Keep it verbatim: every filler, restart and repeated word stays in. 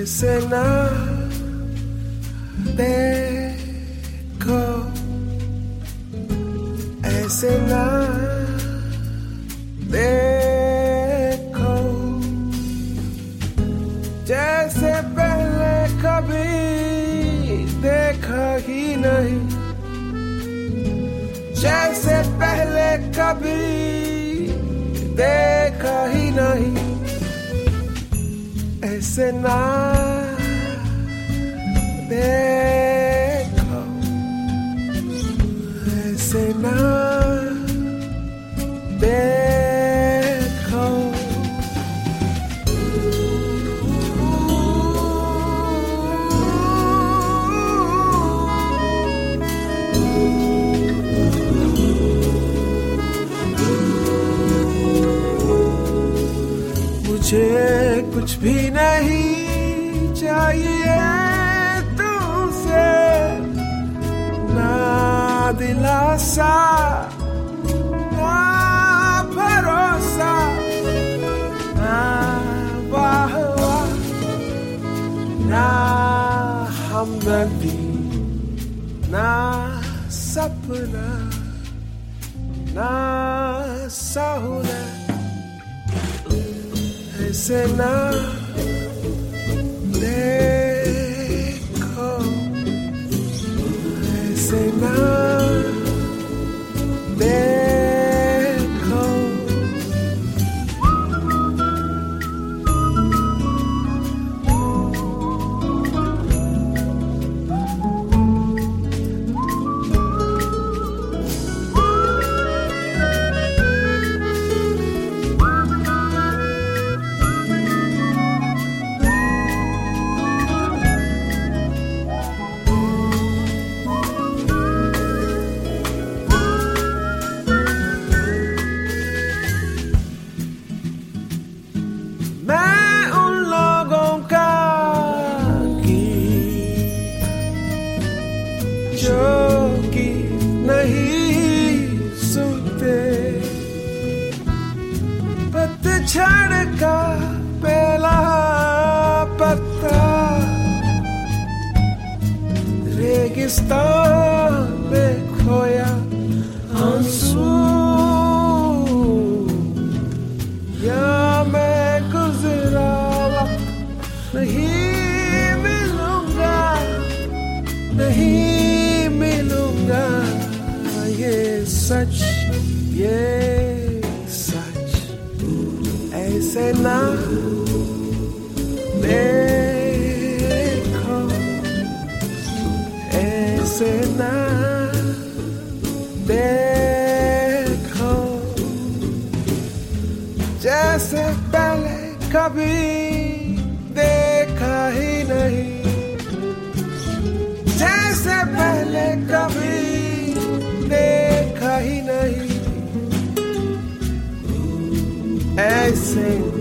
ऐसे ना देखो, ऐसे ना देखो, जैसे पहले कभी देखा ही नहीं, जैसे पहले कभी देखा ही नहीं। ऐसे ना देखो, ऐसे ना देखो। मुझे कुछ भी नहीं चाहिए तुमसे, ना दिलासा ना भरोसा, ना वाहवा ना हमदर्दी, ना सपना ना सहूलत। ऐसे ना देखो, ऐसे ना देखो। जो कि नहीं सुनते, पतझड़ का पहला पत्ता रेगिस्तान में खोया आंसू, या मैं गुजरा नहीं मिलूंगा, नहीं मिलूंगा। ये सच, ये सच। ऐसे ना देखो, ऐसे ना देखो, जैसे पहले कभी देखा ही नहीं, जैसे पहले कभी देखा ही नहीं। ऐसे